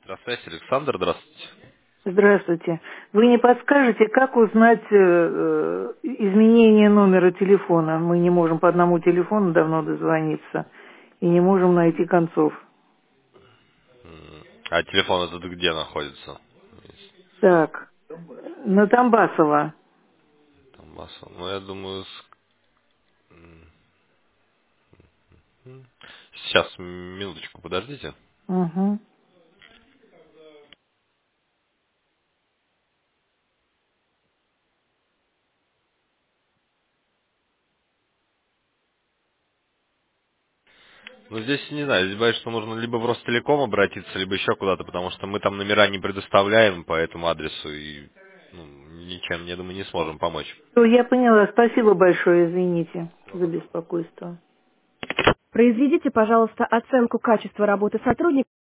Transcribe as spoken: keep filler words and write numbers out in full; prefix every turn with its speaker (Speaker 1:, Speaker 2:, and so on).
Speaker 1: Здравствуйте, Александр, здравствуйте.
Speaker 2: Здравствуйте. Вы не подскажете, как узнать э, э, изменение номера телефона? Мы не можем по одному телефону давно дозвониться и не можем найти концов.
Speaker 1: М, А телефон этот где находится?
Speaker 2: Так, на Тамбасова.
Speaker 1: Там масса. Ну, я думаю, с- м, сейчас, минуточку, подождите.
Speaker 2: Угу.
Speaker 1: Ну, здесь, не знаю, здесь боюсь, что нужно либо в Ростелеком обратиться, либо еще куда-то, потому что мы там номера не предоставляем по этому адресу и ну, ничем, я думаю, не сможем помочь.
Speaker 2: Всё, я поняла. Спасибо большое, извините за беспокойство.
Speaker 3: Произведите, пожалуйста, оценку качества работы сотрудника.